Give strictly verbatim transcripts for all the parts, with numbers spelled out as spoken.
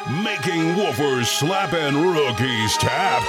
Making woofers slap and rookies tap.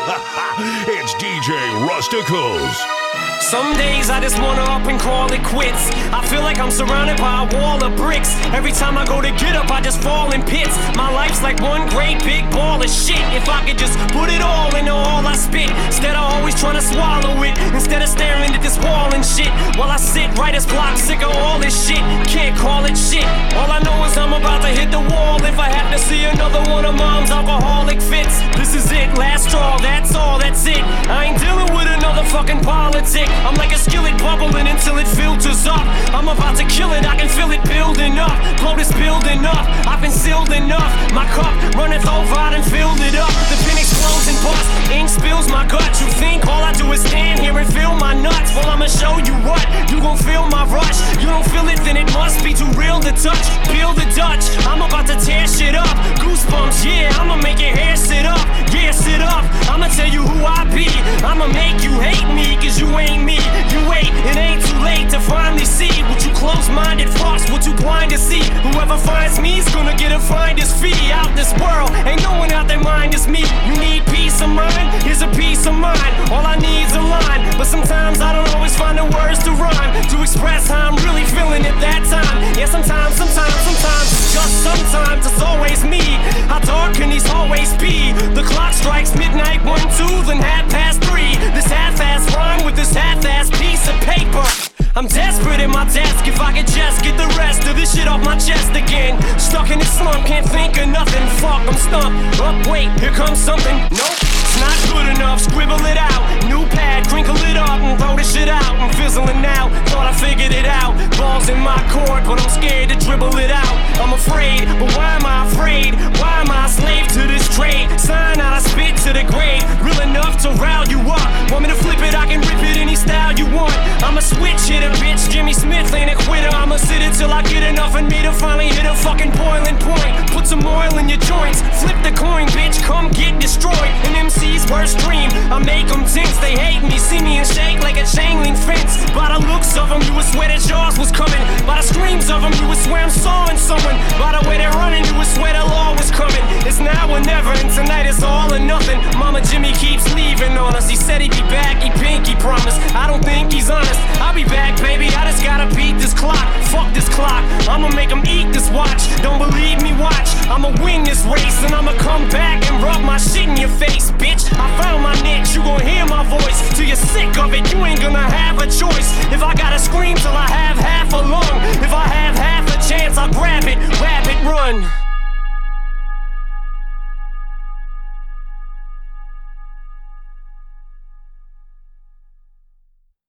It's D J Rusticles. Some days I just wanna up and call it quits. I feel like I'm surrounded by a wall of bricks. Every time I go to get up, I just fall in pits. My life's like one great big ball of shit. If I could just put it all into all I spit, instead of always trying to swallow it, instead of staring at this wall and shit, while I sit right as block, sick of all this shit. Can't call it shit. All I know is I'm about to hit the wall if I have to see another one of mom's alcoholic fits. This is it, last straw, that's all, that's it. I ain't dealing with another fucking politic. I'm like a skillet bubbling until it filters up. I'm about to kill it, I can feel it building up. Blow this building up, I've been sealed enough. My cup runneth over, I done filled it up. The pin explodes and busts, ink spills my gut. You think all I do is stand here and feel my nuts? Well, I'ma show you what, you gon' feel my rush. You don't feel it, then it must be too real to touch. Peel the Dutch, I'm about to tear shit up. Goosebumps, yeah, I'ma make your hair sit up. Yeah, sit up, I'ma tell you who I be. I'ma make you hate me, cause you ain't me. You wait, it ain't too late to finally see what you close-minded fucks, what you blind to see. Whoever finds me's gonna get a finder's fee. Out this world, ain't no one out their mind is me. You need peace of mind, here's a piece of mind. All I need's a line, but sometimes I don't always find the words to rhyme, to express how I'm really feeling at that time. Yeah, sometimes, sometimes, sometimes, just sometimes it's always me. How dark can these hallways be? The clock strikes midnight, one, two, then half past three. This half-ass rhyme with this half-ass piece of paper. I'm desperate at my desk, if I could just get the rest of this shit off my chest again. Stuck in this slump, can't think of nothing. Fuck, I'm stumped. Up, wait, here comes something. Nope, it's not good enough. Scribble it out. New pad, crinkle it up and throw this shit out. I'm fizzling out, thought I figured it out. Balls in my court, but I'm scared to dribble it out. I'm afraid, but why am I afraid? Why am I a slave to this trade? Sign out, I spit to the grave. Real enough to rile you up. Want me to flip it, I can rip it any style you want. I'm a switch hitter, bitch, Jimmy Smith ain't a quitter. I'ma sit it till I get enough in me to finally hit a fucking boiling point. Put some oil in your joints, flip the coin, bitch, come get destroyed. An M C's worst dream, I make them tense. They hate me, see me and shake like a chain link fence. By the looks of them, you would swear that yours was coming. By the screams of them, you would swear I'm sawing someone. By the way they're running, you would swear the law was coming. It's now or never, and tonight it's all or nothing. Mama Jimmy keeps leaving on us. He said he'd be back, he pinky promised. I don't think he's honest. I'll be back, baby, I just gotta beat this clock. Fuck this clock, I'ma make him eat this watch. Don't believe me, watch, I'ma win this race. And I'ma come back and rub my shit in your face, bitch. I found my niche, you gon' hear my voice. Till you're sick of it, you ain't gonna have a choice. If I gotta scream till I have half a lung, if I have half a chance, I'll